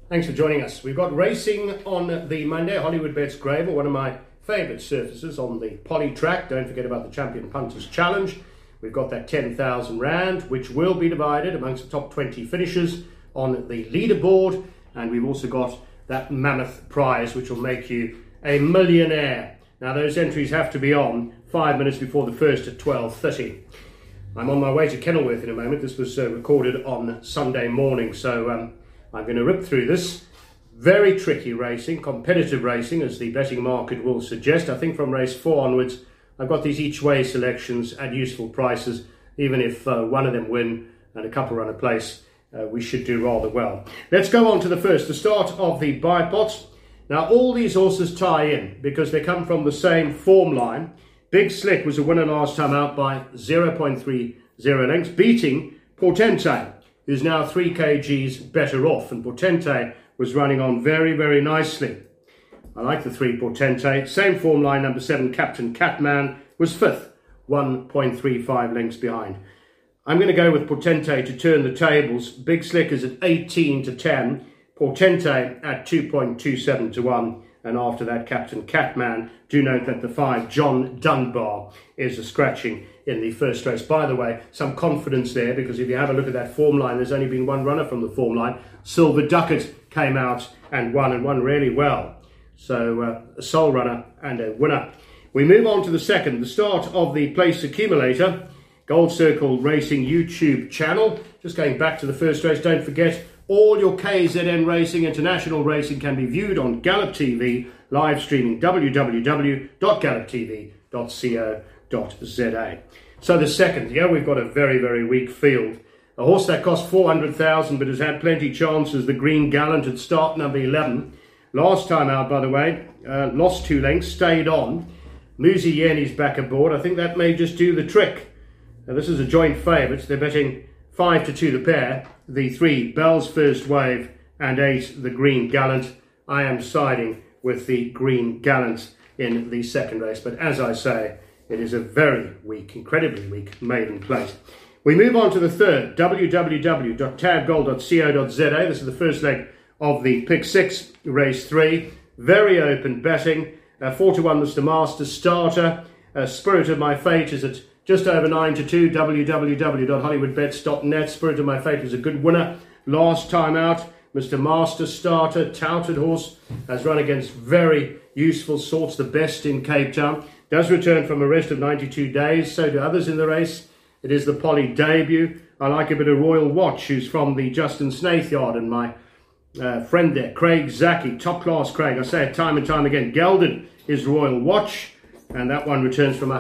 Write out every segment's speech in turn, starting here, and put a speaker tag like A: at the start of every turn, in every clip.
A: Thanks for joining us. We've got racing on the Monday, Hollywood Bets Gravel, one of my favourite surfaces on the poly track. Don't forget about the Champion Punters Challenge. We've got that 10,000 Rand, which will be divided amongst the top 20 finishers on the leaderboard. And we've also got that mammoth prize, which will make you a millionaire. Now, those entries have to be on 5 minutes before the first at 12:30. I'm on my way to Kenilworth in a moment. This was recorded on Sunday morning, so I'm going to rip through this. Very tricky racing, competitive racing, as the betting market will suggest. I think from race 4 onwards, I've got these each way selections at useful prices. Even if one of them win and a couple run a place, we should do rather well. Let's go on to the first, the start of the bipots. Now, all these horses tie in because they come from the same form line. Big Slick was a winner last time out by 0.30 lengths, beating Portente, who's now 3 kgs better off. And Portente was running on very, very nicely. I like the 3 Portente. Same form line, number 7, Captain Catman, was 5th, 1.35 lengths behind. I'm going to go with Portente to turn the tables. Big Slick is at 18 to 10. Portente at 2.27 to 1. And after that, Captain Catman. Do note that the 5, John Dunbar, is a scratching in the first race. By the way, some confidence there, because if you have a look at that form line, there's only been one runner from the form line. Silver Ducat came out and won really well. So a sole runner and a winner. We move on to the second, the start of the place accumulator. Gold Circle Racing YouTube channel. Just going back to the first race, don't forget, all your KZN Racing International Racing can be viewed on Gallop TV, live streaming www.galloptv.co.za. So the second, here we've got a very, very weak field. A horse that cost 400,000 but has had plenty chances, the Green Gallant at start number 11. Last time out, by the way, lost 2 lengths, stayed on. Muzi Yeni's back aboard. I think that may just do the trick. Now, this is a joint favourite. They're betting 5 to 2 the pair. The 3, Bell's First Wave, and 8, the Green Gallant. I am siding with the Green Gallant in the second race. But as I say, it is a very weak, incredibly weak maiden plate. We move on to the third, www.tabgold.co.za. This is the first leg of the Pick 6, race 3. Very open betting. 4 to 1, Mr. Master Starter. Spirit of My Fate is at just over 9 to 2, www.hollywoodbets.net. Spirit of My Fate was a good winner last time out. Mr. Master Starter, touted horse, has run against very useful sorts, the best in Cape Town. Does return from a rest of 92 days, so do others in the race. It is the Polly debut. I like a bit of Royal Watch, who's from the Justin Snaith yard, and my friend there, Craig Zaki, top class Craig. I say it time and time again, gelded is Royal Watch, and that one returns from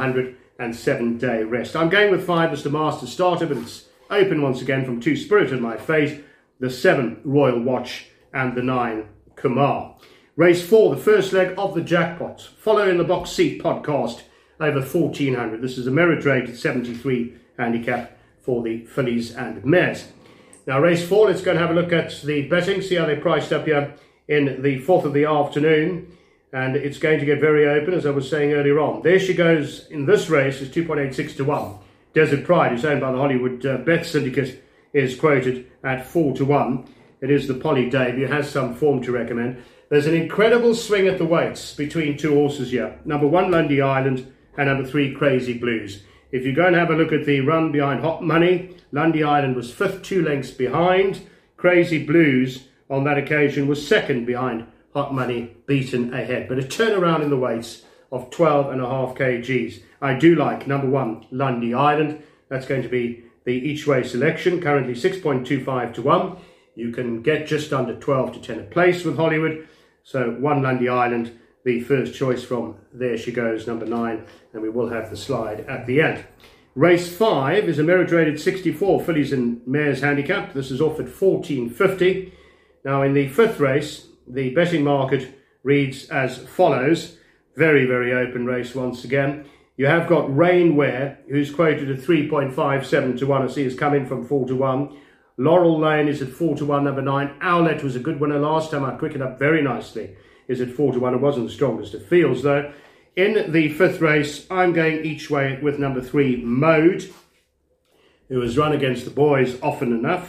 A: 107-day rest. I'm going with 5, Mr. Master Starter, but it's open once again from 2, Spirit of My Fate, the 7, Royal Watch, and the 9, Kumar. Race 4, the first leg of the jackpot. Follow in the box seat podcast over 1,400. This is a merit rate at 73 handicap for the fillies and mares. Now, race 4, let's go and have a look at the betting, see how they priced up here in the 4th of the afternoon. And it's going to get very open, as I was saying earlier on. There she goes in this race, is 2.86 to 1. Desert Pride, who's owned by the Hollywood Bet Syndicate, is quoted at 4 to 1. It is the Polly debut, has some form to recommend. There's an incredible swing at the weights between 2 horses here. Number 1, Lundy Island, and number 3, Crazy Blues. If you go and have a look at the run behind Hot Money, Lundy Island was 5th, 2 lengths behind. Crazy Blues, on that occasion, was 2nd behind Hot Money, beaten ahead. But a turnaround in the weights of 12.5 kgs. I do like number 1, Lundy Island. That's going to be the each way selection, currently 6.25 to 1. You can get just under 12 to 10 a place with Hollywood. So 1, Lundy Island, the first choice from There She Goes, number 9, and we will have the slide at the end. Race 5 is a merit rated 64 fillies and mares handicap. This is off at 14.50. Now, in the 5th race, the betting market reads as follows. Very, very open race once again. You have got Rainwear, who's quoted at 3.57 to 1. I see is coming from 4 to 1. Laurel Lane is at 4 to 1, number 9. Owlet was a good winner last time. I quickened up very nicely. Is at 4 to 1. It wasn't the strongest of fields, though. In the 5th race, I'm going each way with number 3, Mode, who has run against the boys often enough.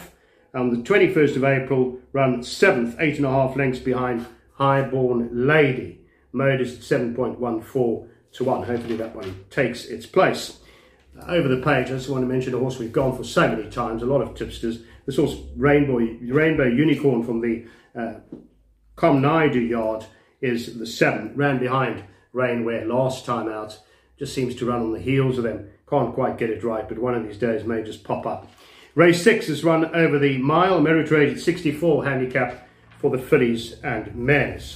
A: on the 21st of April, run 7th, 8.5 lengths behind Highborn Lady. Mode is at 7.14 to 1. Hopefully that one takes its place. Over the page, I just want to mention a horse we've gone for so many times, a lot of tipsters. This horse, Rainbow Unicorn from the Comnaidu yard, is the 7. Ran behind Rainwear last time out. Just seems to run on the heels of them. Can't quite get it right, but one of these days may just pop up. Race 6 is run over the mile, merit rated 64 handicap for the fillies and mares.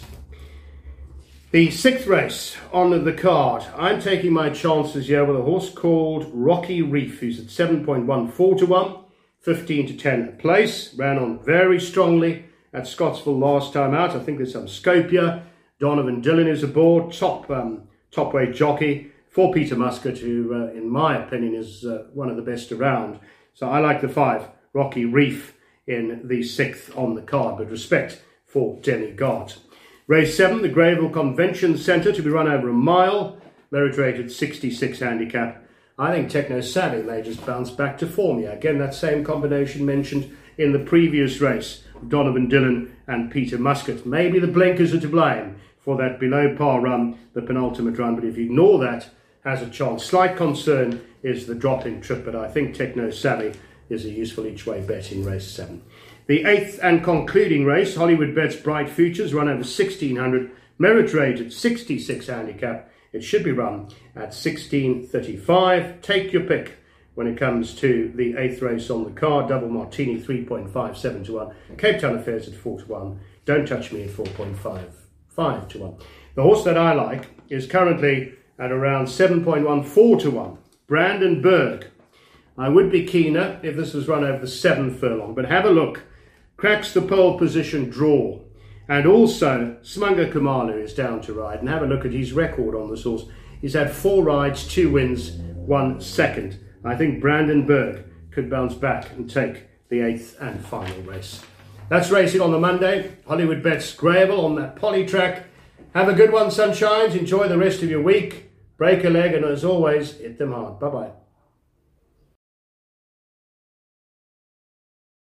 A: The 6th race on the card, I'm taking my chances here with a horse called Rocky Reef, who's at 7.14 to 1, 15 to 10 a place. Ran on very strongly at Scottsville last time out. I think there's some scope here. Donovan Dillon is aboard, top weight jockey for Peter Muscat, who in my opinion is one of the best around. So I like the 5, Rocky Reef, in the 6th on the card, but respect for Demigod. Race 7, the Greyville Convention Centre, to be run over a mile, merit rated 66 handicap. I think Techno Savvy may just bounce back to form here. Again, that same combination mentioned in the previous race, Donovan Dillon and Peter Muscat. Maybe the blinkers are to blame for that below par run, the penultimate run, but if you ignore that, has a chance. Slight concern is the drop-in trip, but I think Techno Savvy is a useful each-way bet in race 7. The 8th and concluding race, Hollywood Bets Bright Futures, run over 1600, merit rated 66 handicap. It should be run at 16.35. Take your pick when it comes to the 8th race on the card. Double Martini 3.57 to 1. Cape Town Affairs at 4 to 1. Don't Touch Me at 4.55 to 1. The horse that I like is currently at around 7.14 to 1. Brandon Berg. I would be keener if this was run over the 7th furlong, but have a look. Cracks the pole position draw. And also, Smunga Kamalu is down to ride. And have a look at his record on this horse. He's had 4 rides, 2 wins, 1 second. I think Brandon Berg could bounce back and take the 8th and final race. That's racing on the Monday. Hollywood Bets Greyville on that poly track. Have a good one, sunshines. Enjoy the rest of your week. Break a leg, and as always, hit them hard. Bye-bye.